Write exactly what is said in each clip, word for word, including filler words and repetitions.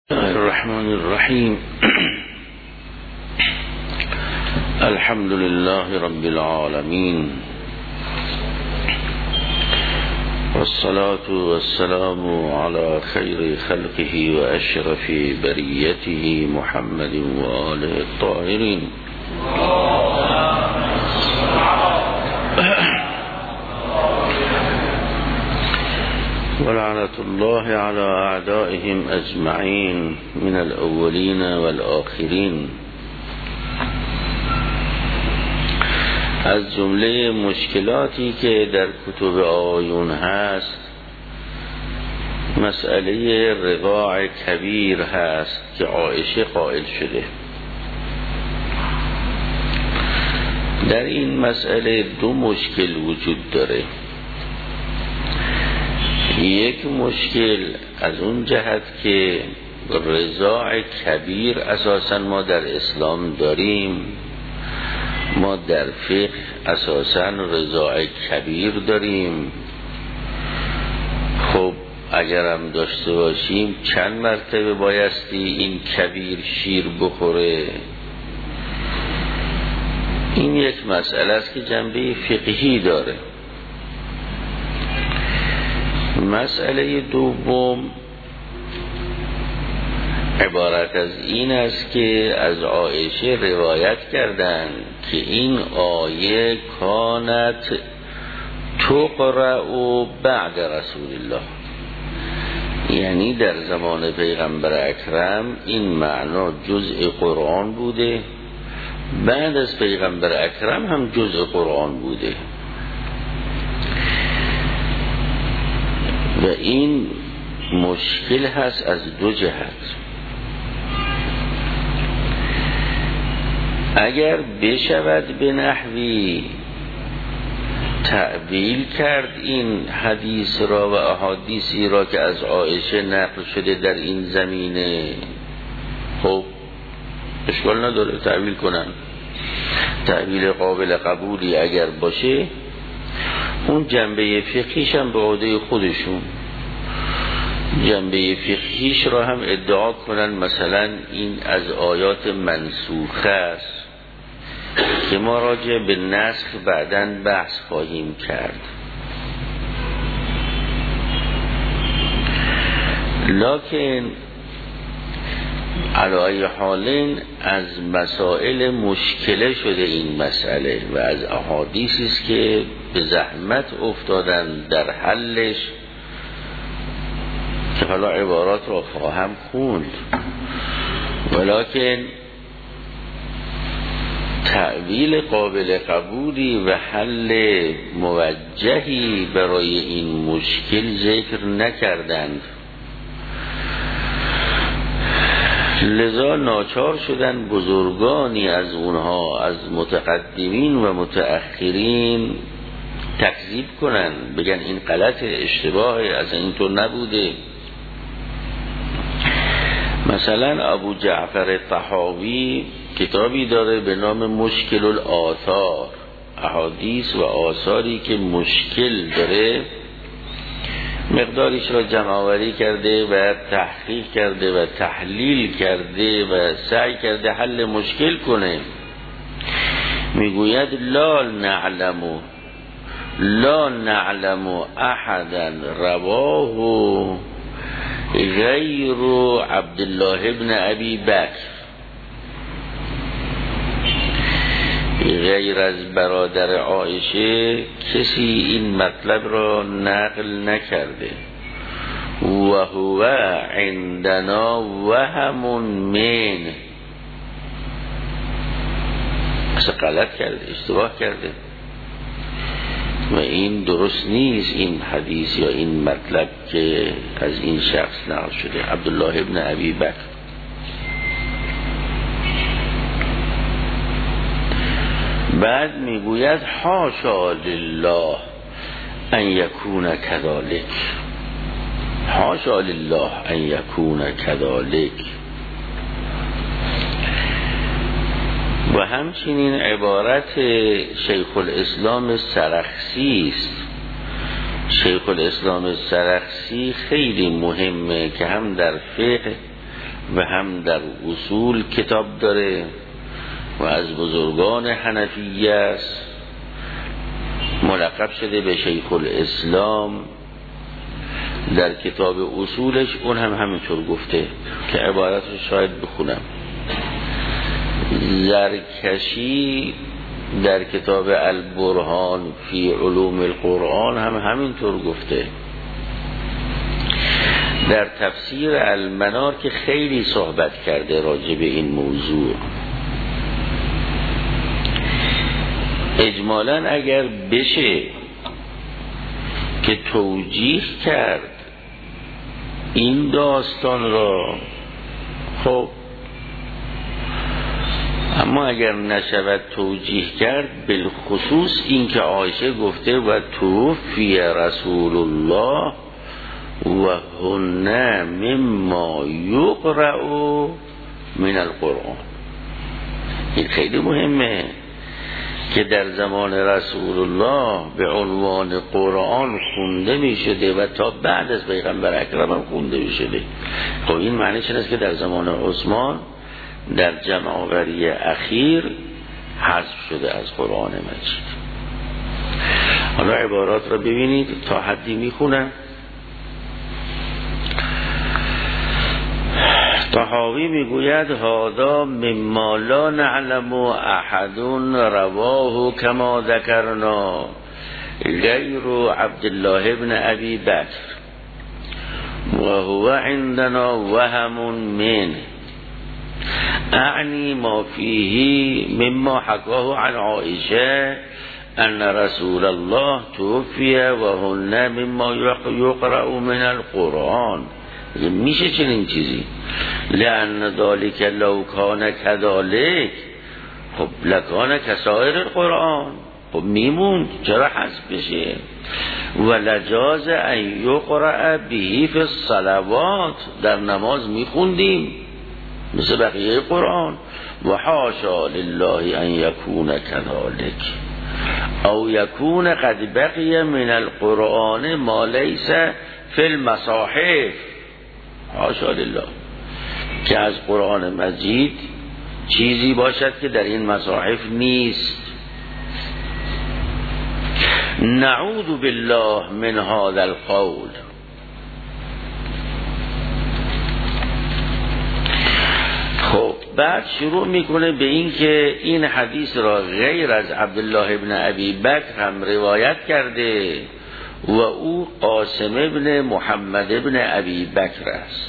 الرحمن الرحيم. الحمد لله رب العالمين، والصلاة والسلام على خير خلقه وأشرف بريته محمد وآله الطاهرين. ولعنة الله على أعدائهم أجمعين من الأولين والآخرين. از جمله مشکلاتی که در کتب آیون هست مسئله رضاع کبیر هست که عایشه قائل شده. در این مسئله دو مشکل وجود داره. یک مشکل از اون جهت که رضاع کبیر اساسا ما در اسلام داریم، ما در فقه اساسا رضاع کبیر داریم. خب اگرم داشته باشیم چند مرتبه بایستی این کبیر شیر بخوره؟ این یک مسئله است که جنبه فقهی داره. مسئله دوم عبارت از این است که از عایشه روایت کردند که این آیه کانت تقرأ بعد رسول الله، یعنی در زمان پیغمبر اکرم این معنا جزء قرآن بوده، بعد از پیغمبر اکرم هم جزء قرآن بوده و این مشکل هست از دو جهت. اگر بشود به نحوی تعبیل کرد این حدیث را و احادیثی را که از عایشه نقل شده در این زمینه، خب اشکال نداره تعبیل کنن. تعبیل قابل قبولی اگر باشه اون جنبه فقهیش هم به عهده خودشون، جنبه فقهیش را هم ادعا کنن مثلا این از آیات منسوخه است که ما راجع به نسخ بعداً بحث خواهیم کرد. لکن علی حالین از مسائل مشکله شده این مسئله و از احادیثی است که به زحمت افتادن در حلش که حالا عبارات را خواهم خوند، ولکن تعبیل قابل قبولی و حل موجهی برای این مشکل ذکر نکردند، لذا ناچار شدن بزرگانی از اونها از متقدمین و متأخرین تکذیب کنن، بگن این غلط اشتباه، از اینطور نبوده. مثلا ابو جعفر طحاوی کتابی داره به نام مشکل الآثار، احادیث و آثاری که مشکل داره مقدارش را جمع‌آوری کرده و تحقیق کرده و تحلیل کرده و سعی کرده حل مشکل کنه. میگوید لا نعلم لا نعلم احدا رواه غیر عبدالله ابن ابی بکر، غیر از برادر عایشه کسی این مطلب را نقل نکرده و هو عندنا وهم من، اصلا غلط کرده، اشتباه کرده و این درست نیست این حدیث یا این مطلب که از این شخص نقل شده عبدالله ابن ابی بکر. بعد میگوید حاشا لله ان یکون کذالک، حاشا لله ان یکون کذالک. و همچنین عبارت شیخ الاسلام سرخسی است. شیخ الاسلام سرخسی خیلی مهمه که هم در فقه و هم در اصول کتاب داره و از بزرگان حنفیه است، ملقب شده به شیخ الاسلام. در کتاب اصولش اون هم همینطور گفته که عبارتش شاید بخونم. زرکشی در کتاب البرهان فی علوم القرآن هم همینطور گفته. در تفسیر المنار که خیلی صحبت کرده راجع به این موضوع. اجمالاً اگر بشه که توجیه کرد این داستان را، خب، اما اگر نشود توجیه کرد، بالخصوص این که عایشه گفته و توفی رسول الله و هن مما یقرأ من القرآن، این خیلی مهمه که در زمان رسول الله به عنوان قرآن خونده می شده و تا بعد از پیغمبر اکرم هم خونده می شده. خب این معنیش این است که در زمان عثمان در جمع آوری اخیر حذف شده از قرآن مجید. حالا عبارات را ببینید، تا حدی می خونم. طحاوی میگوید هذا مما لا نعلم احد رواه کما ذکرنا غیر عبدالله ابن ابی بکر و هو عندنا وهم من اعنی ما فیه مما حکاه عن عائشه ان رسول الله توفی و هن مما یقرأ من القرآن. میشه چنین چیزی؟ لأن ذلك لو کان كذلك خب لکان کسائر القرآن، خب میموند، چرا حذف بشه؟ و لجاز ان یقرأ به فی الصلوات، در نماز میخوندیم مثل بقیه قرآن. و حاشا لله ان یکون كذلك او یکون قد بقی من القرآن ما لیس فی المصاحف، حاشا لله، که از قرآن مجید چیزی باشد که در این مصاحف نیست. نعوذ بالله من هذا القول. خب بعد شروع میکنه به این که این حدیث را غیر از عبدالله ابن ابی بکر هم روایت کرده و او قاسم ابن محمد ابن ابی بکر است.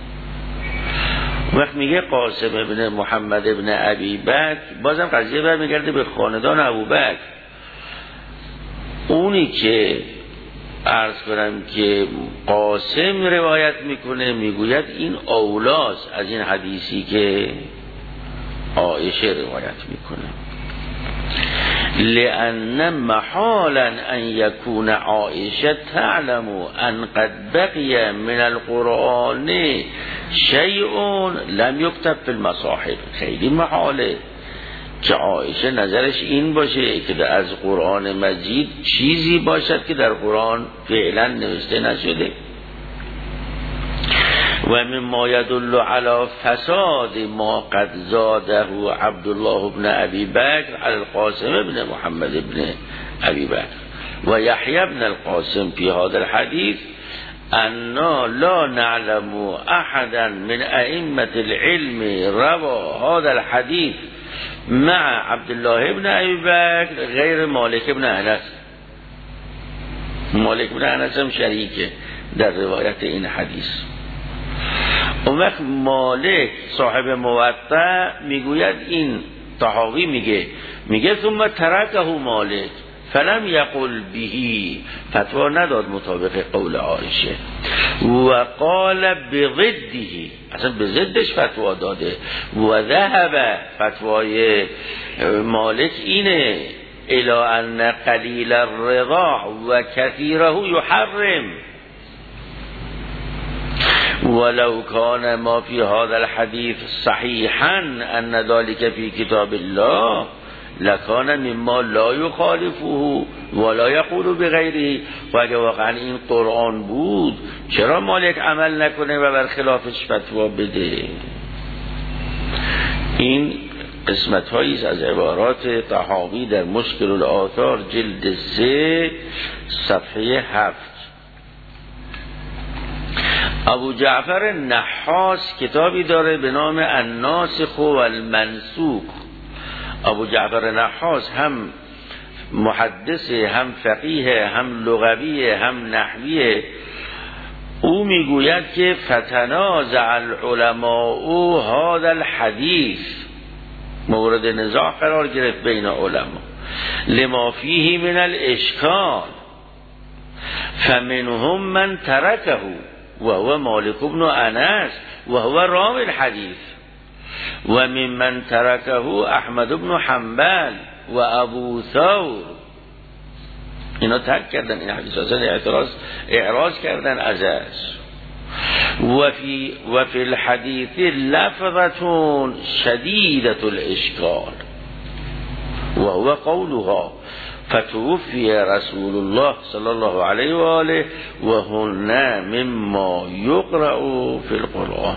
وقت میگه قاسم ابن محمد ابن ابی بکر، بازم قضیه برمیگرده به خاندان ابوبکر. اونی که عرض کنم که قاسم روایت میکنه، میگوید این اولاست از این حدیثی که عایشه روایت میکنه. لأن محالا ان يكون عائشه تعلم ان قد بقي من القرآن شيء لم يكتب في المصاحف. خیلی محاله که عایشه نظرش این باشه که از قرآن مجید چیزی باشد که در قرآن فعلا نوشته نشده. و مما يدل على فساد ما قد زاده عبدالله ابن ابی بکر على القاسم ابن محمد ابن ابی بکر و یحیی ابن القاسم فی هذا الحديث انا لا نعلم احدا من ائمه العلم روى هذا الحديث مع عبدالله ابن ابی بکر غیر مالک ابن انس. مالک ابن انس هم شریکه در روایت این حدیث. اون وقت مالک صاحب موطأ میگوید، این طحاوی میگه میگه ثم ترکه مالک فلم یقل بهی، فتوا نداد مطابق قول عایشه. و قال بضده، اصلا به ضدش فتوا داده. و ذهب، فتوای مالک اینه، الی ان قلیل الرضاع و کثیره یحرم. ولو كان ما في هذا الحديث صحيحا ان ذلك في كتاب الله لكان مما لا يخالفه ولا يقول بغيره. و اگه واقعا این قرآن بود چرا مالک عمل نکنه و بر خلافش فتوا بده؟ این قسمت هایی از عبارات طحاوی در مشکل الآثار جلد سه صفحه هفت. ابو جعفر نحاس کتابی داره به نام الناسخ و المنسوخ. ابو جعفر نحاس هم محدثه، هم فقیه، هم لغویه، هم نحویه. او میگوید که فتنازع العلماء هذا الحدیث، مورد نزاع قرار گرفت بین علما، لما فیه من الاشکال، فمنهم من ترکه و هو مالک بن انس و هو راوی الحدیث، و ممن ترکه احمد بن حنبل و ابو ثور. اینا ترک کردن این حدیث، اصلا اعتراض اعراض کردن ازش. و فی و فی الحدیث لفظة شدیدة الاشکال و هو قولها فتوفی رسول الله صلی الله علیه و آله و هن مما یقرأ فی القرآن.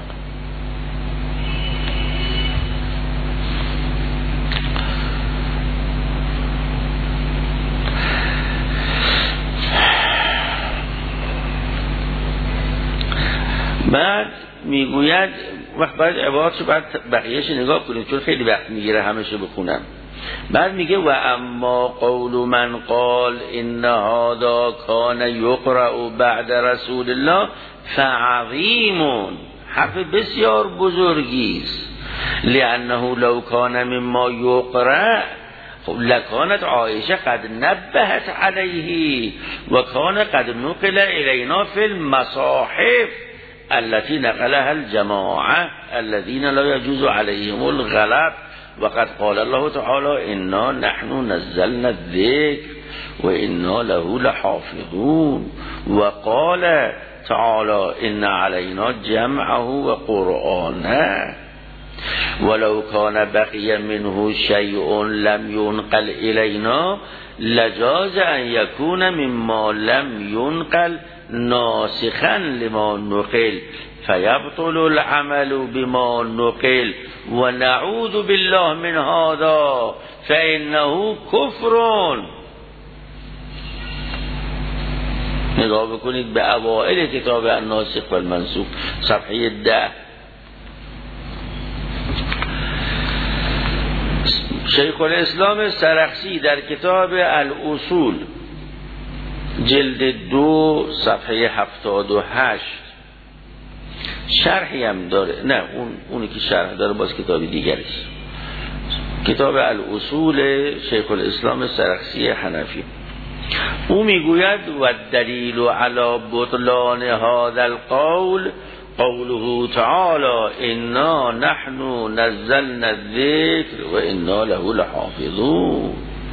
بعد میگوید وقت بعد عباراتشو بعد بقیهش نگاه کنیم چون خیلی وقت میگیره همشو بخونم. بعد میگه و اما قول من قال ان هذا کان یقرأ بعد رسول الله فعظیم، حرف بسیار بزرگی است. لانه لو کان مما یقرأ لکانت عایشه قد نبهت علیه و کان قد نقل الینا فی المصاحف التي نقلها الجماعه الذين لا يجوز عليهم الغلط، وقد قال الله تعالى انا نحن نزلنا الذكر وانا له لحافظون، وقال تعالى ان علينا جمعه وقرآنه، ولو كان بقي منه شيء لم ينقل إلينا لجاز أن يكون مما لم ينقل ناسخا لما نقل فيبطل العمل بما نقل ونعوذ بالله من هذا فإنه كفر. نگاه بکنید به اوائل کتاب الناسخ و المنسوخ صفحه ده. شیخ الاسلام سرخسی در کتاب الاصول جلد دو صفحه هفتاد و هشت شرحی هم داره، نه اون اونی که شرح داره باز کتابی دیگریست، کتاب الاصول شیخ الاسلام سرخسی حنفی. او میگوید و دلیل علی بطلان هذا القول قوله تعالى انا نحن نزلنا الذکر و انا له لحافظون.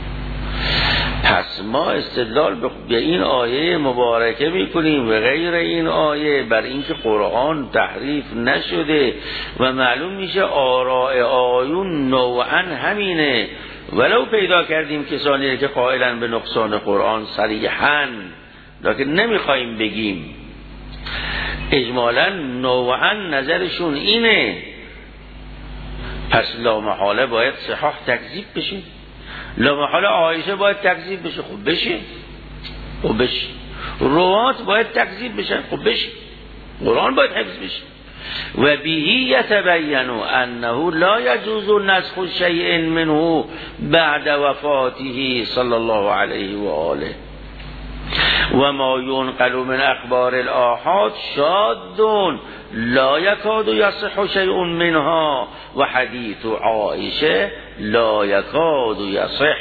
پس ما استدلال به این آیه مبارکه میکنیم و غیر این آیه بر اینکه قرآن تحریف نشده و معلوم میشه آراء آیون نوعا همینه، ولو پیدا کردیم کسانی که قائلن به نقصان قرآن صریحا، لکن نمیخوایم بگیم، اجمالا نوعا نظرشون اینه. پس لا محاله باید صحاح تکذیب بشه، لا محاله عایشه باید تکذیب بشه، خب بشه خب بشه، روات باید تکذیب بشه، خب بشه، قرآن باید حفظ بشه. و بهی یتبین انه لا یجوز نسخ شیء منه بعد وفاته صلی الله علیه و آله و ما ينقل من اخبار الآحاد شاذ لا يكاد يصح شيء منها و حدیث عائشه لا يكاد يصح.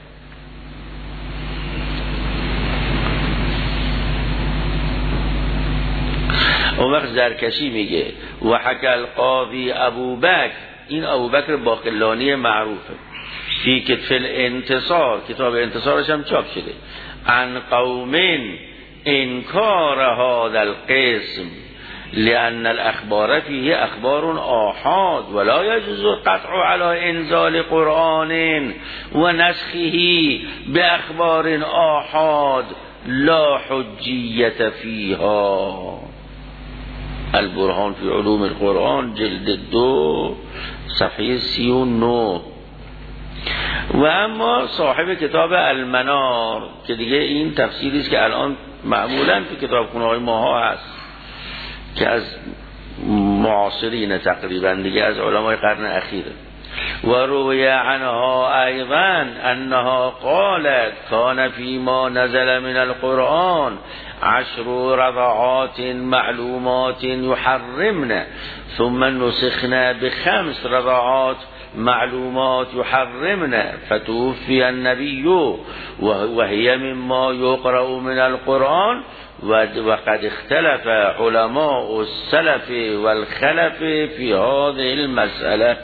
اون وقت زرکشی میگه و حکی القاضی ابوبکر، این ابوبکر باقلانی معروفه، فی کتف الانتصار، کتاب انتصارش هم چاپ شده، عن قوم انکار هذا القسم لأن الاخبار فيه اخبار آحاد ولا يجوز القطع على انزال قرآن و نسخه باخبار آحاد لا حجیت فیها. البرهان فی علوم القرآن جلد دو صفحه سی و نو. و اما صاحب کتاب المنار که دیگه این تفسیری است که الان معمولا تو کتابخونه های ماها هست که از معاصرین تقریبا دیگه از علمای قرن اخیره. و روی عنها ایضا انها قالت کان فیما نزل من القرآن عشر رضعات معلومات يحرمن ثم نسخنا بخمس رضعات معلومات يحرمن فتوفي النبي وهي مما يقرأ من القرآن وقد اختلف علماء السلف والخلف في هذه المسألة.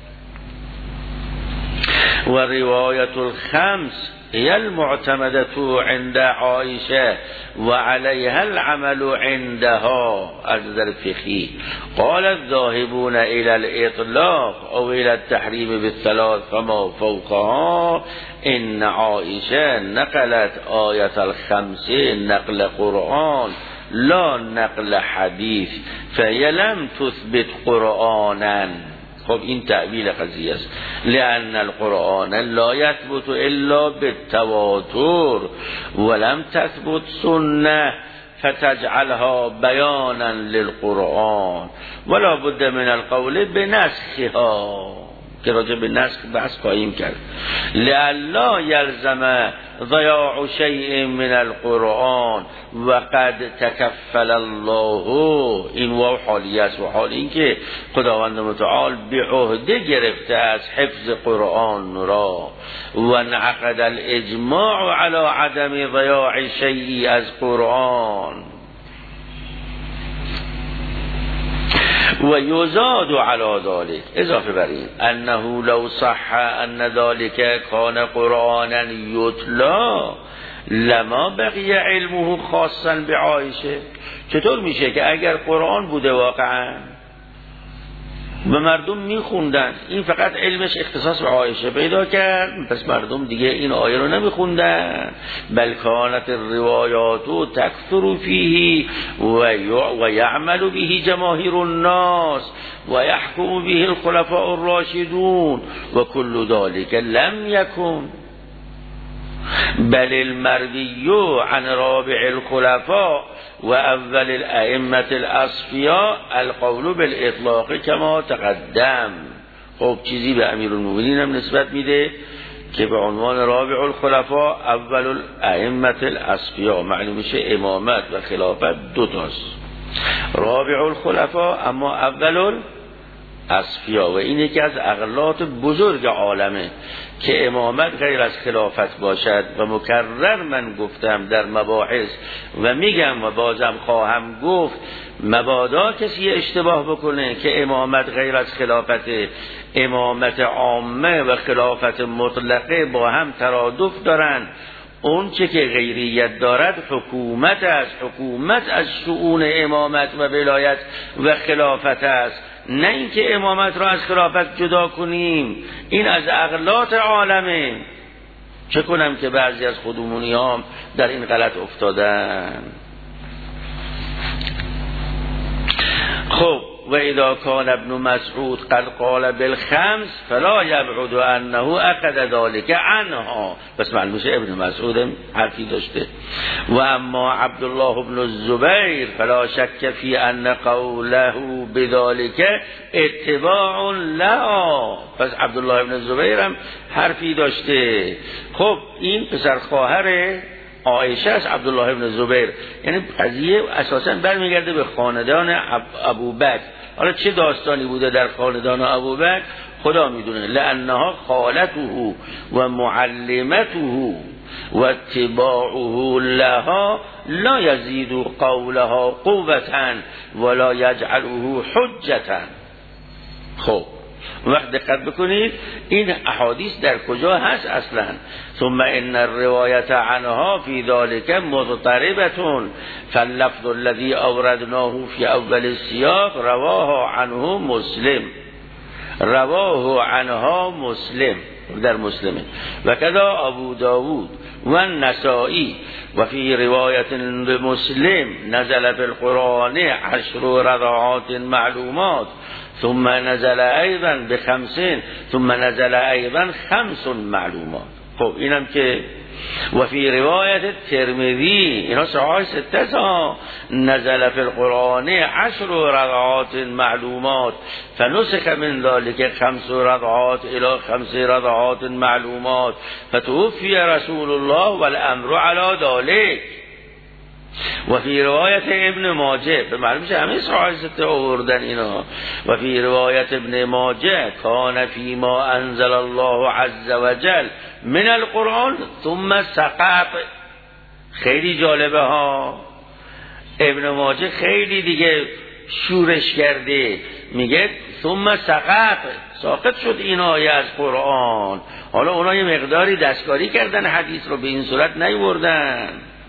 ورواية الخمس هي المعتمدة عند عائشة وعليها العمل عندها از در فقهی. قال الذاهبون إلى الإطلاق أو إلى التحريم بالثلاث فما فوقها إن عائشة نقلت آية الخمس نقل قرآن لا نقل حديث فهي لم تثبت قرآنا. خب این تعبیل قضیه است. لأن القرآن لا يثبت الا بالتواتر ولم تثبت سنه فتجعلها بیانا للقرآن ولا بد من القول بنسخها که راجع به نسخ بحث قایم کرد. لئلا یلزم ضیاع شیء من القرآن وقد تکفل الله. این واو حالیه است و حال این که خداوند متعال به عهده گرفته از حفظ قرآن را و انعقد الاجماع علی عدم ضیاع شیء از قرآن. و یزاد علی ذلك اضافه بر این انه لو صح ان ذلك کان قرآنا یتلا لما بقی علمه خاصا بعایشه. چطور میشه که اگر قرآن بوده واقعا به مردم میخوندن این فقط علمش اختصاص به عایشه پیدا کرد پس مردم دیگه این آیه رو نمیخوندن بل کانت الروایات تکثر فیه و یعمل به جماهیر الناس و یحکم به الخلفاء الراشدون و کل ذلك لم یکن بل المروی عن رابع الخلفاء و اول الائمه الاصفیاء القول بالاطلاق کما تقدم. خب چیزی به امیرالمومنین هم نسبت میده که به عنوان رابع الخلفاء اول الائمه الاصفیاء معلوم میشه امامت و خلافت دو تاست. رابع الخلفاء اما اول اصفیاء و این یکی از اغلاط بزرگ عالمه که امامت غیر از خلافت باشد و مکرر من گفتم در مباحث و میگم و بازم خواهم گفت مبادا کسی اشتباه بکنه که امامت غیر از خلافت. امامت عامه و خلافت مطلقه با هم ترادف دارن. اون چه که غیریت دارد حکومت است. حکومت از شؤون امامت و ولایت و خلافت است، نه اینکه امامت را از خلافت جدا کنیم. این از اغلاط عالمه. چه کنم که بعضی از خودمونی هم در این غلط افتادن. خب و اذا کان ابن مسعود قد قال بالخمس فلا یبعد انه اخذ ذلك عنها. بس معلومه ابن مسعود حرفی داشته. و اما عبدالله بن الزبیر فلا شک فی ان قوله بذلك اتباع لها. پس عبدالله بن الزبیر هم حرفی داشته. خب این پسر خواهر عایشه است عبدالله ابن زبیر. یعنی قضیه اساسا برمیگرده به خاندان ابوبکر. حالا چه داستانی بوده در خاندان ابوبکر خدا میدونه. لانها خالته و معلمته و اتباعه لها لا یزید قولها قوتا ولا یجعله حجتا. خب وقت دقت بکنید این احادیث در کجا هست اصلا. ثم ان الروایت عنها فی ذلك مضطربه فاللفظ الذي اوردناه فی اول السیاق رواه عنه مسلم. رواه عنها مسلم در مسلمه و کذا ابو داود و نسائی و فی روایت مسلم نزل فی القرآن عشر رضعات معلومات ثم نزل ایضا بخمسین ثم نزل ایضا خمس معلومات. خب اینم که و فی روایت ترمذی اینا صحاح سته ها نزل فی القرآن عشر رضعات معلومات فنسخ من ذلك خمس رضعات الى خمس رضعات معلومات فتوفی رسول الله والامر علی ذلك. و فی روایت ابن ماجه به معلومش همه صحاح سته آوردن اینا. و فی روایت ابن ماجه کان فی ما انزل الله عز وجل من القرآن ثم سقط. خیلی جالبه ها، ابن ماجه خیلی دیگه شورش کرده، میگه ثم سقط، ساقط شد این آیه از قرآن. حالا اونا یه مقداری دستکاری کردن حدیث رو، به این صورت نیوردن.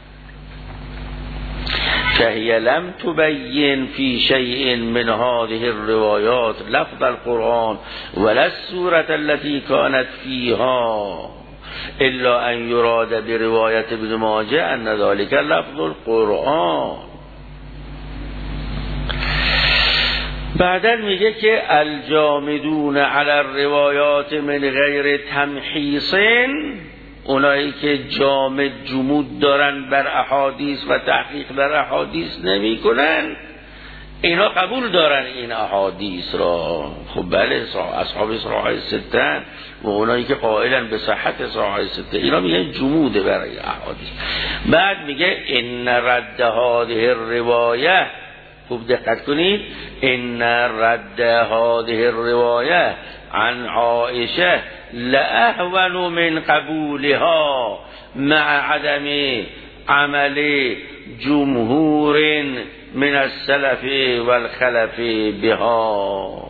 فهي لم تبين في شيء من هذه الروايات لفظ القرآن ولا السورة التي كانت فيها إلا أن يراد برواية ابن ماجه أن ذلك لفظ القرآن. بعداً میگه که الجامدون على الروایات من غیر تمحیص، اونایی که جامد جمود دارن بر احادیث و تحقیق در احادیث نمی کنن، اینا قبول دارن این احادیث را. خب بله، اصحاب صحاح سته و اونایی که قائلن به صحت صحاح سته، اینا میگن جموده برای احادیث. بعد میگه ان رد هذه الروایه، خوب دقت کنید، ان رد هذه الروایه عن عائشه لأهون من قبولها مع عدم عمل جمهور من السلف والخلف بها.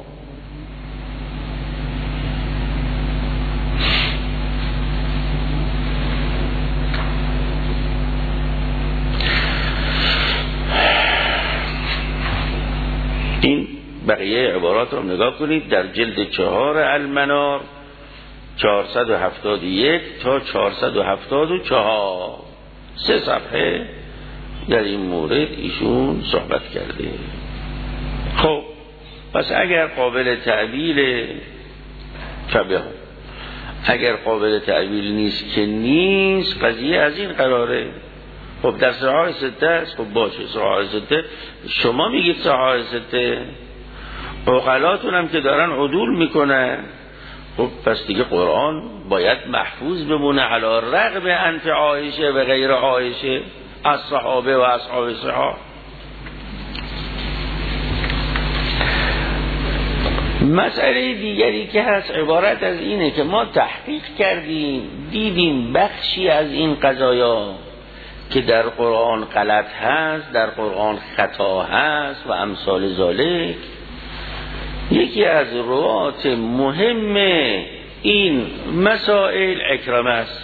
این بقیه عبارات رو نگاه کنید در جلد چهار المنار چهارصد و هفتاد و یک تا چهارصد و هفتاد و چهار، سه صفحه در این مورد ایشون صحبت کرده. خب پس اگر قابل تعبیل فبه، اگر قابل تعبیل نیست که نیست، قضیه از این قراره. خب در صحاح سته است، خب باشه صحاح سته، شما میگید صحاح سته، عقلاتون هم که دارن عدول میکنن، خب پس دیگه قرآن باید محفوظ بمونه علی رغم انف عایشه و غیر عایشه از صحابه و اصحاب صحابه. مسئله دیگری که هست عبارت از اینه که ما تحقیق کردیم، دیدیم بخشی از این قضایا که در قرآن غلط هست، در قرآن خطا هست و امثال ذالک. یکی از روات مهم این مسائل اکرمه است.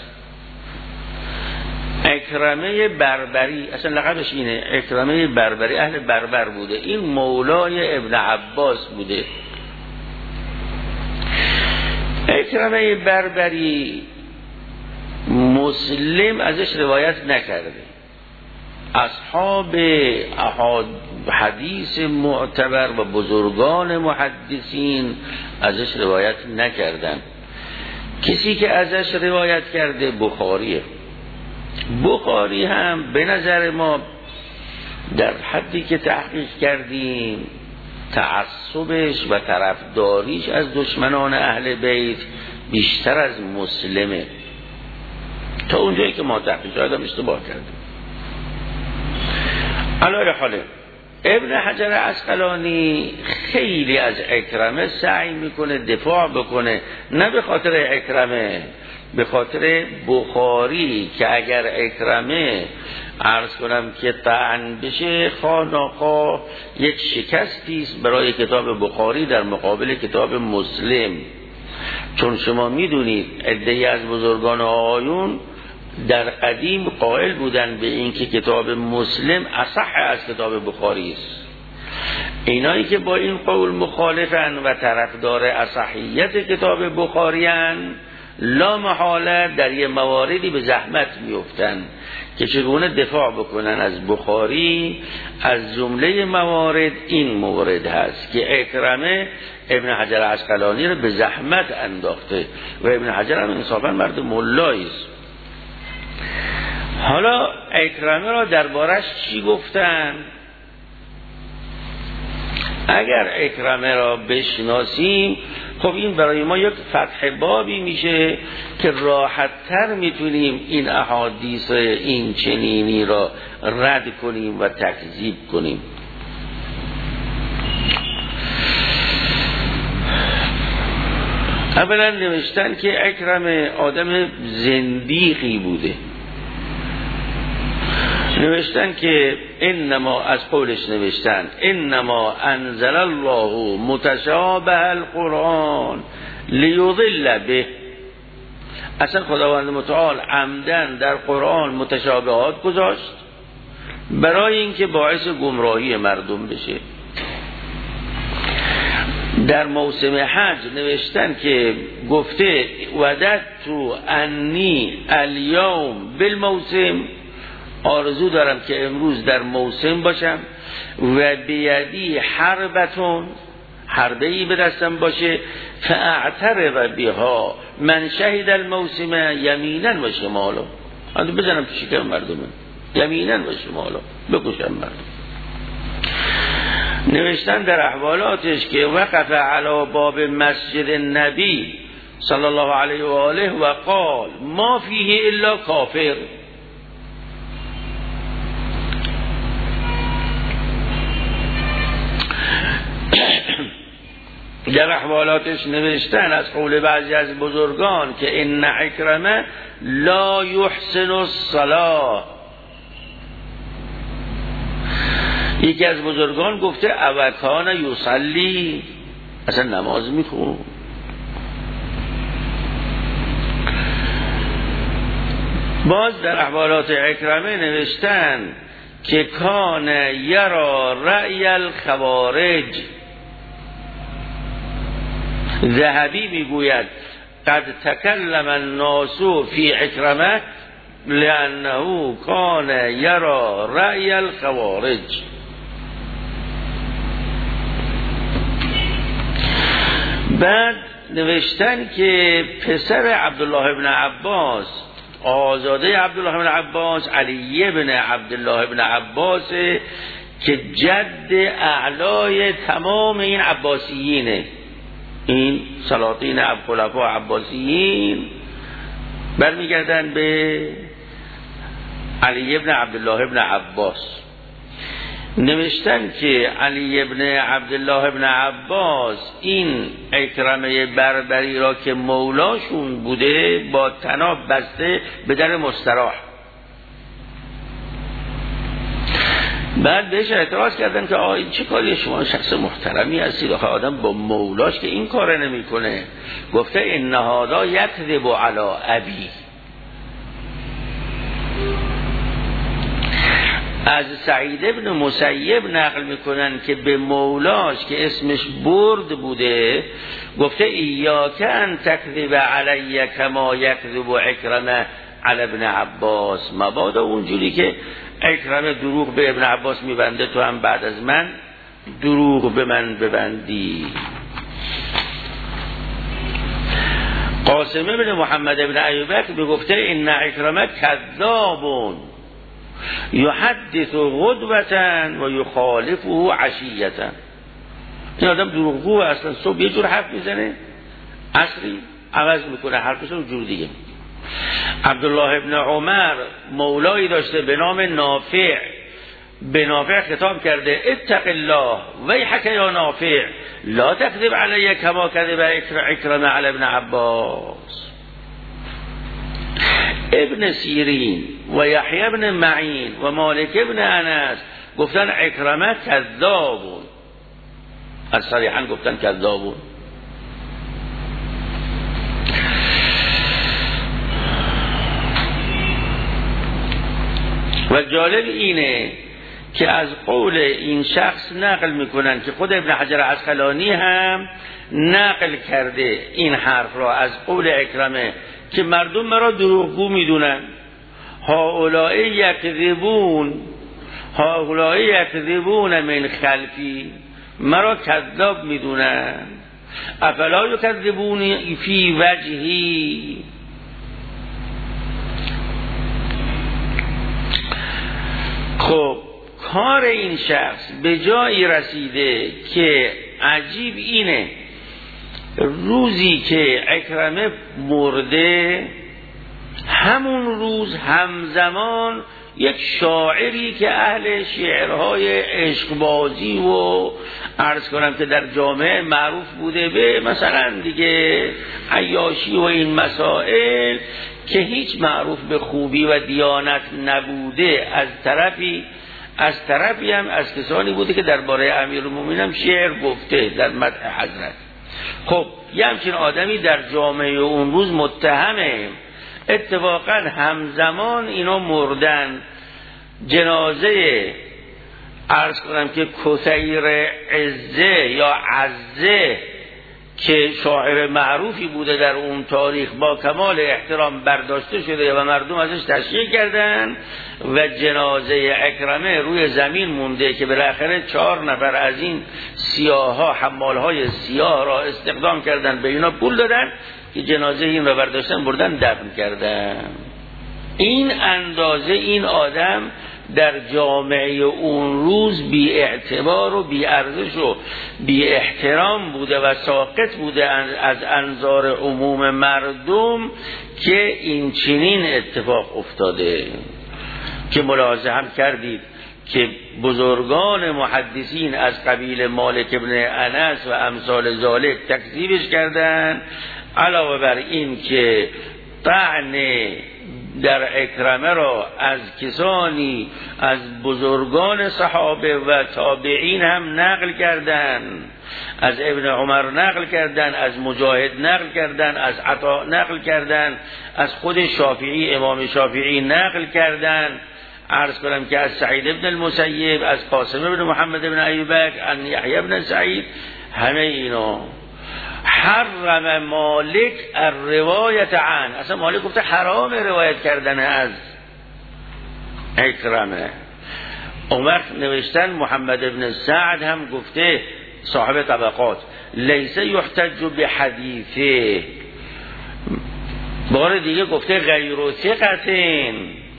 اکرمه بربری، اصلا لقبش اینه، اکرمه بربری، اهل بربر بوده، این مولای ابن عباس بوده. اکرمه بربری مسلم ازش روایت نکرده، اصحاب حدیث معتبر و بزرگان محدثین ازش روایت نکردن. کسی که ازش روایت کرده بخاریه. بخاری هم به نظر ما در حدی که تحقیق کردیم تعصبش و طرفداریش از دشمنان اهل بیت بیشتر از مسلمه. تا اونجایی که ما تحقیق کردیم اشتباه کردیم. علی حاله ابن حجر عسقلانی خیلی از اکرمه سعی میکنه دفاع بکنه، نه به خاطر اکرمه، به خاطر بخاری که اگر اکرمه عرض کنم که طعن بشه خاناخواه یک شکستیست برای کتاب بخاری در مقابل کتاب مسلم. چون شما میدونید عده‌ای از بزرگان آقایون در قدیم قائل بودن به این که کتاب مسلم اصح از کتاب بخاری است. اینایی که با این قول مخالفن و طرفدار اصحیت کتاب بخاری‌اند لا محاله در یه مواردی به زحمت میفتن که چگونه دفاع بکنن از بخاری. از جمله موارد این مورد هست که اکرمه ابن حجر عسقلانی رو به زحمت انداخته و ابن حجر هم انصافا مرد ملایی است. حالا اکرمه را دربارش چی گفتن؟ اگر اکرمه را بشناسیم خب این برای ما یک فتح بابی میشه که راحت تر میتونیم این احادیث این چنینی را رد کنیم و تکذیب کنیم. اولا نوشتن که اکرمه آدم زندیقی بوده، نوشتن که انما از قولش نوشتن انما انزل الله متشابه القرآن لیضل به، اصلا خداوند متعال عمدن در قرآن متشابهات گذاشت برای اینکه باعث گمراهی مردم بشه. در موسم حج نوشتن که گفته وددت انی الیوم بالموسم، آرزو دارم که امروز در موسم باشم و بیدی حربتون، حربه‌ای به دستم باشه فاعترض بها من شهد الموسم یمینا و شمالا، من بزنم تو شکم مردم یمینا و شمالا بکشم مردم. نوشتن در احوالاتش که وقف علی باب مسجد النبی صلی الله علیه و آله و قال ما فیه الا کافر. در احوالاتش نوشتن از قول بعضی از بزرگان که ان اکرمه لا یحسن الصلاة. یکی از بزرگان گفته اوکان یصلی، اصلا نماز میخون. باز در احوالات اکرمه نوشتن که کان یرا رأی الخوارج. ذهبی میگوید قد تکلم الناس فی اکرمه لانه کان یرا رأی الخوارج. بعد نوشتن که پسر عبدالله ابن عباس، آزاده عبدالله ابن عباس، علی ابن عبدالله ابن عباس که جد اعلای تمام این عباسیینه، این سلاطین خلفاء عباسیین برمیگردن به علی ابن عبدالله ابن عباس. نوشتن که علی ابن عبدالله ابن عباس این اکرمه بربری را که مولاشون بوده با طناب بسته به در مستراح. بعد بهش اعتراض کردن که آقا این چه کاری، شما شخص محترمی هستید، آخه آدم با مولاش که این کار نمیکنه. گفته ان هذا یکذب علی ابی. از سعید ابن مسیب نقل میکنن که به مولاش که اسمش برد بوده گفته ایاک ان تکذب علی کما یکذب اکرمه علی ابن عباس، مبادا اونجوری که اکرمه دروغ به ابن عباس میبنده تو هم بعد از من دروغ به من ببندی. قاسم ابن محمد ابن ایوبک میگفته این اکرمه کذابون یحدث غدوة و یخالفه عشیة. این آدم دروغگو اصلا صبح یه جور حرف میزنه عصری عوض میکنه حرفش رو جور دیگه. عبدالله ابن عمر مولایی داشته به نام نافع، به نافع خطاب کرده اتق الله ویحک یا نافع لا تکذب علی کما کذب اکرمه علی ابن عباس. ابن سیرین و یحیی ابن معین و مالک ابن انس گفتن اکرمه کذابون، از صریحا گفتن کذابون. و جالب اینه که از قول این شخص نقل میکنن که خود ابن حجر عسقلانی هم نقل کرده این حرف را از قول اکرمه که مردم مرا دروغگو میدونن. هؤلاء یکذبون هؤلاء یکذبون من خلفی، مرا کذاب میدونن. افلا یکذبون فی وجهی، خب کار این شخص به جایی رسیده که عجیب اینه، روزی که اکرمه مرده همون روز همزمان یک شاعری که اهل شعرهای عشقبازی و عرض کنم که در جامعه معروف بوده به مثلا دیگه عیاشی و این مسائل که هیچ معروف به خوبی و دیانت نبوده، از طرفی از طرفی هم از کسانی بوده که درباره امیرالمومنین شعر گفته در مدح حضرت. خب یه همچین آدمی در جامعه اون روز متهمه. اتفاقا همزمان اینا مردن، جنازه عرض کنم که کثیر عزه یا عزه که شاعر معروفی بوده در اون تاریخ با کمال احترام برداشته شده و مردم ازش تشییع کردن و جنازه اکرمه روی زمین مونده که بالاخره چهار نفر از این سیاها حمالهای سیاه را استخدام کردن، به اینا پول دادن که جنازه این را برداشتن بردن دفن کردن. این اندازه این آدم در جامعه اون روز بی اعتبار و بی ارزش و بی احترام بوده و ساقط بوده از انظار عموم مردم که این چنین اتفاق افتاده. که ملاحظه هم کردید که بزرگان محدثین از قبیل مالک ابن انس و امثال ذالک تکذیبش کردن، علاوه بر این که طعن در اکرمه را از کسانی از بزرگان صحابه و تابعین هم نقل کردن، از ابن عمر نقل کردن، از مجاهد نقل کردن، از عطا نقل کردن، از خود شافعی امام شافعی نقل کردن. عرض کنم که از سعید ابن المسیب، از قاسم ابن محمد ابن ایوبک، از یحیی ابن سعید، همه اینا حرم مالک الروایت عن، اصلا مالک گفته حرام روایت کردن از اکرمه. اون وقت نوشتن محمد ابن سعد هم گفته صاحب طبقات لیس یحتج بحدیثه، بار دیگه گفته غیر ثقتین.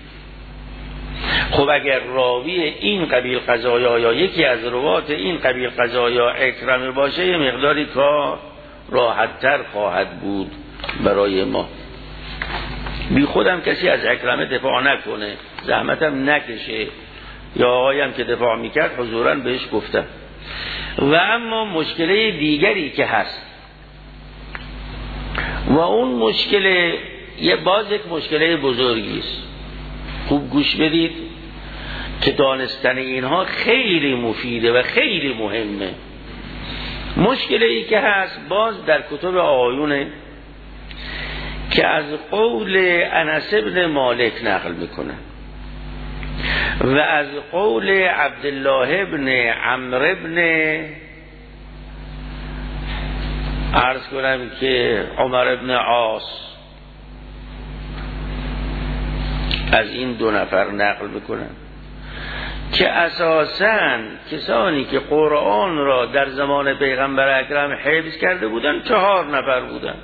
خب اگر راوی این قبیل قضایا یا یکی از روات این قبیل قضایا اکرمه باشه یه مقداری کار راحت‌تر خواهد بود برای ما. بی خودم کسی از اکرمه دفاع نکنه، زحمتم نکشه، یا آقایم که دفاع میکرد حضوراً بهش گفتم. و اما مشکله دیگری که هست و اون مشکله یه باز یک مشکله بزرگی است، خوب گوش بدید که دانستن اینها خیلی مفیده و خیلی مهمه. مشکلی ای که هست باز در کتب آقایونه که از قول انس بن مالک نقل میکنه و از قول عبدالله بن عمرو بن عرض کنم که عمر بن عاص، از این دو نفر نقل میکنن که اساساً کسانی که قرآن را در زمان پیغمبر اکرم حفظ کرده بودن چهار نفر بودن.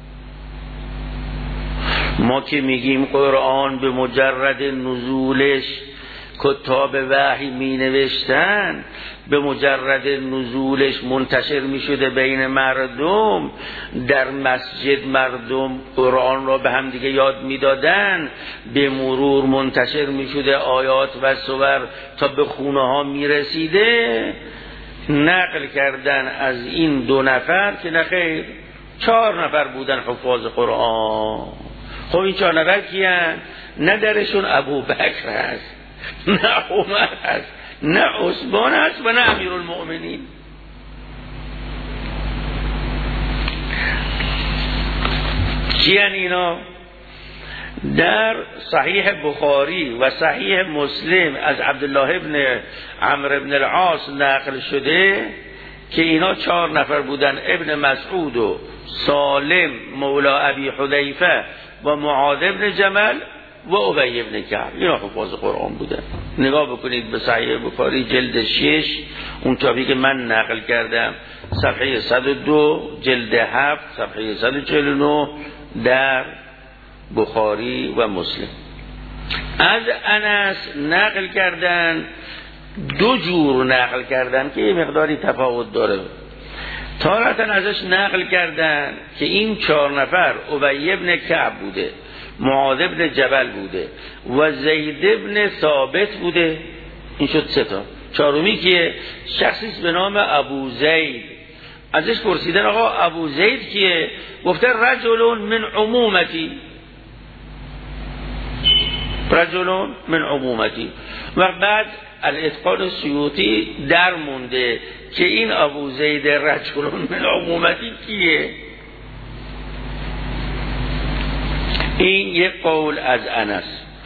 ما که میگیم قرآن به مجرد نزولش کتاب وحی می نوشتن، به مجرد نزولش منتشر می شده بین مردم، در مسجد مردم قرآن را به هم دیگه یاد می دادن، به مرور منتشر می شده آیات و سور تا به خونه ها می رسیده. نقل کردن از این دو نفر که نخیر چهار نفر بودن حفاظ قرآن. خب این چهار نفر کیان؟ نه درشون ابو بکر هست، نه عمر هست، نه عثمان هست و نه امیرالمؤمنین. کیان اینا؟ در صحیح بخاری و صحیح مسلم از عبدالله ابن عمرو ابن العاص نقل شده که اینا چهار نفر بودن: ابن مسعود و سالم مولا ابی حذیفه و معاذ ابن جمل و ابی ابن کعب. اینا حفاظ قرآن بودن. نگاه بکنید به صحیح بخاری جلد شش، اون تاپی که من نقل کردم، صفحه صد و دو، جلد هفت، صفحه صد و چهل و نه در بخاری و مسلم. از انس نقل کردن، دو جور نقل کردن که یه مقداری تفاوت داره. تارتاً ازش نقل کردن که این چهار نفر ابی ابن کعب بوده، معاذ ابن جبل بوده و زید ابن ثابت بوده. این شد سه تا. چهارمی که شخصی به نام ابو زید. ازش پرسیدن آقا ابو زید کیه؟ گفته رجل من عمومتی، رجل من عمومتی. و بعد الاتقان سیوطی در مونده که این ابو زید رجل من عمومتی کیه. این یک قول از انس.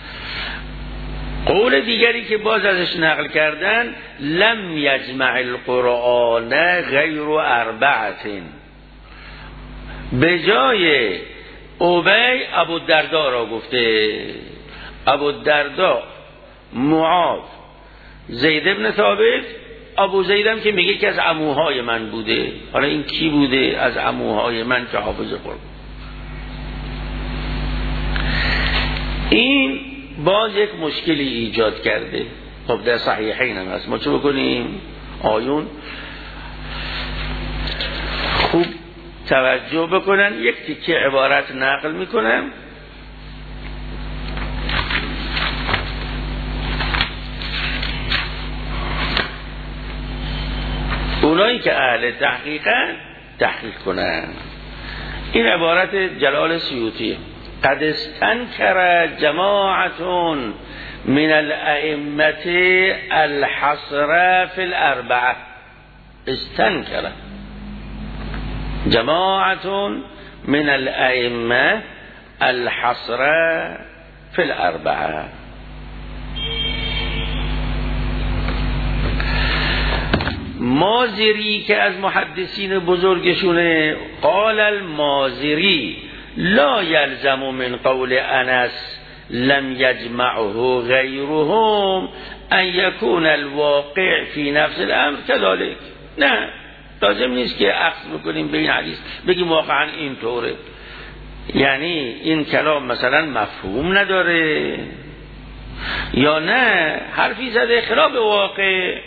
قول دیگری که باز ازش نقل کردن: لم یجمع القرآن غیر اربعت. به جای ابی ابو الدرداء را گفته. ابو الدرداء، معاذ، زید ابن ثابت، ابو زیدم که میگه که از عموهای من بوده. حالا این کی بوده از عموهای من که حافظ قرآن؟ این باز یک مشکلی ایجاد کرده. خب در صحیحین هم هست. ما چه بکنیم؟ آیون خوب توجه بکنن. یک تیکه عبارت نقل میکنم. اونایی که اهل تحقیقن تحقیق کنن. این عبارت جلال سیوطی: قد استنکر جماعت من الائمه الحصر فی الاربعه. استنکر جماعت من الائمه الحصر فی الاربعه. مازری که از محدثین بزرگشونه، قال المازری لا یلزم من قول انس لم یجمعه غیرهم ان یکون الواقع فی نفس الامر كذلك. نه، لازم نیست که اخذ بکنیم به این حدیث بگیم واقعا این طوره. یعنی این کلام مثلا مفهوم نداره یا نه حرفی زده خلاف واقع.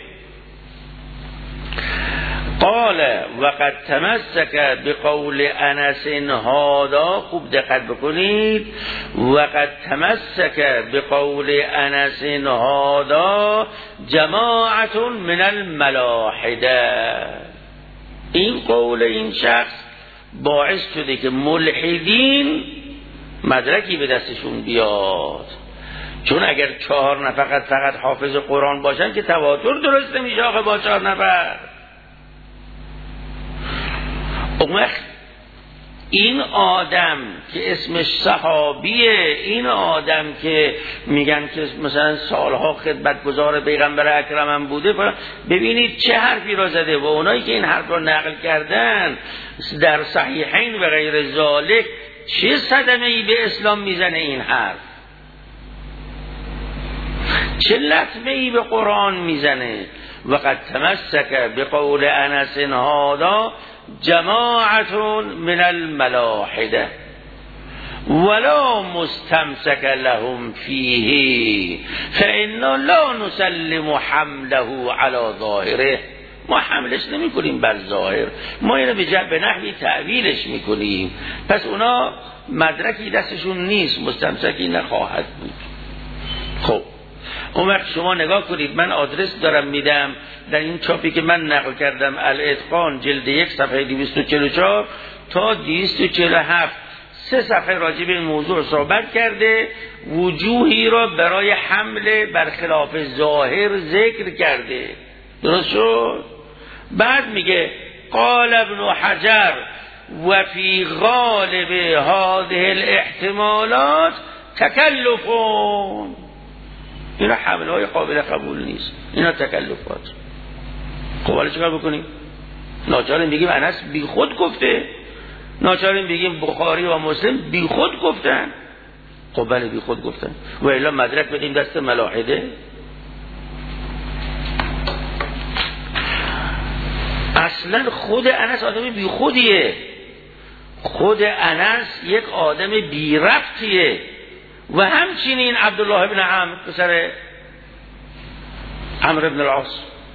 قال وقد تمسك بقول انس هذا. خوب دقت بکنید. وقد تمسك بقول انس هذا جماعت من الملاحده. این قول این شخص باعث شده که ملحدین مدرکی به دستشون بیاد. چون اگر چهار نفر فقط فقط حافظ قرآن باشن که تواتر درست نمیشه آخه با چهار نفر. اون این آدم که اسمش صحابیه، این آدم که میگن که مثلا سالها خدمتگزار پیغمبر اکرم بوده، ببینید چه حرفی را زده. و اونایی که این حرف را نقل کردن در صحیحین و غیر ذالک چه صدمه‌ای به اسلام میزنه این حرف، چه لطمه‌ای به قرآن میزنه. وقد تمسك بقول انس هذا جماعت من الملاحده ولا مستمسك لهم فيه فإنا لا نسلم حمله على ظاهره. ما حملش نمی کنیم بر ظاهر، ما اینو به جنب نحوی تعویلش میکنیم. پس اونا مدرکی دستشون نیست، مستمسکی نخواهد بود. خب اون وقت شما نگاه کنید، من آدرس دارم میدم در این چاپی که من نقل کردم، الاتقان جلد یک صفحه دویست و چهل و چهار تا دویست و چهل و هفت، سه صفحه راجع به این موضوع صحبت کرده، وجوهی را برای حمله برخلاف ظاهر ذکر کرده. درست شد؟ بعد میگه قال ابن حجر و فی غالب هذه الاحتمالات تکلفون، اینا حمله های قابل قبول نیست، اینا تکلفات. خب حالا چیکار بکنیم؟ ناچاریم بگیم انس بی خود گفته، ناچاریم بگیم بخاری و مسلم بی خود گفتن. خب بله بی خود گفتن، و الا مدرک بدیم دست ملاحده. اصلا خود انس آدم بی خودیه، خود انس یک آدم بی ربطیه. و همچنین عبدالله بن عمرو پسر عمرو بن العاص.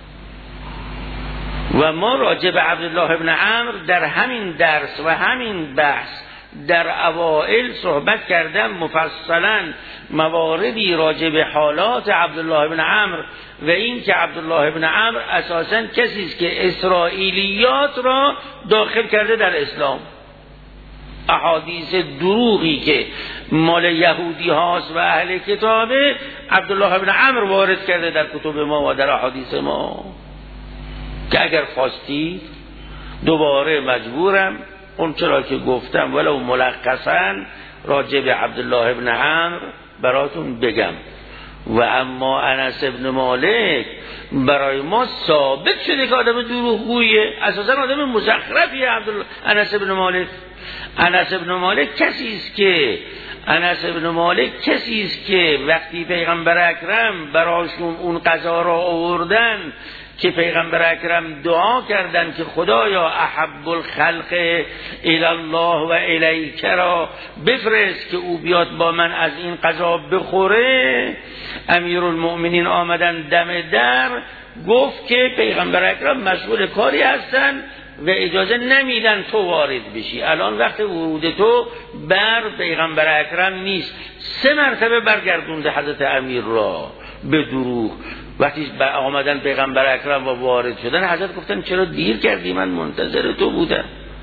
و ما راجع به عبدالله بن عمرو در همین درس و همین بحث در اوائل صحبت کردم مفصلا، مواردی راجع به حالات عبدالله بن عمرو و این که عبدالله بن عمرو اساساً کسی است که اسرائیلیات را داخل کرده در اسلام. احادیث دروغی که مال یهودی هاست و اهل کتابه عبدالله بن عمرو وارد کرده در کتب ما و در احادیث ما، که اگر خواستی دوباره مجبورم اون چرا که گفتم ولو ملخصاً راجع به عبدالله بن عمرو براتون بگم. و اما انس بن مالک برای ما ثابت شده که آدم دروغگویه، اساساً آدم مزخرفیه عبدالله انس بن مالک. انس بن مالک کسی است که انس بن مالک کسی است که وقتی پیغمبر اکرم براشون اون قضا را آوردن که پیغمبر اکرم دعا کردن که خدایا احب الخلق الی الله و الیک را بفرست که او بیاد با من از این قضا بخوره، امیرالمؤمنین آمدن دم در گفت که پیغمبر اکرم مشغول کاری هستن و اجازه نمیدن تو وارد بشی، الان وقت ورود تو بر پیغمبر اکرم نیست. سه مرتبه برگردونده حضرت امیر را به دروغ. وقتی آمدن پیغمبر اکرم و وارد شدن حضرت گفتن چرا دیر کردی، من منتظر تو بودم.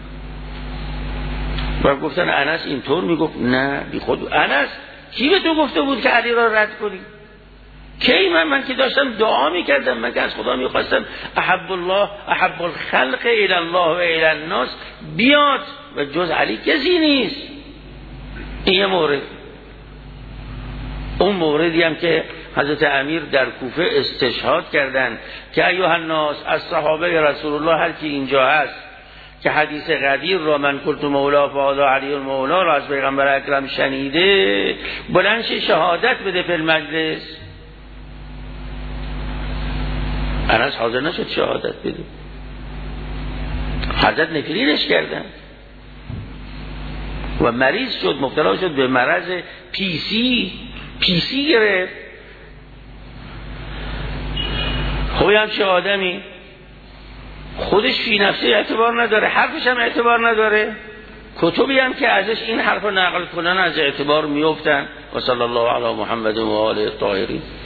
و گفتن انس اینطور میگفت نه بی خود. انس کی به تو گفته بود که علی را رد کنی؟ کی؟ من من که داشتم دعا میکردم، من که از خدا میخواستم احب الله احب الخلق الی الله و الی الناس بیاد و جز علی کسی نیست. این یه مورد. اون موردی هم که حضرت امیر در کوفه استشهاد کردن که ایها الناس از صحابه رسول الله هر کی اینجا هست که حدیث قدیر را من قلت مولا فاضا علی المولا را از پیغمبر اکرم شنیده بلند شه شهادت بده فی المجلس. انس حاضر نشد شهادت بده، حضرت نفرینش کردن و مریض شد، مبتلا شد به مرض پیسی پیسی گرفت. خوی همچه آدمی خودش فی نفسه اعتبار نداره، حرفش هم اعتبار نداره، کتبی هم که ازش این حرف نقل کنن از اعتبار میافتن. و صلی الله علی محمد و آله الطاهرین.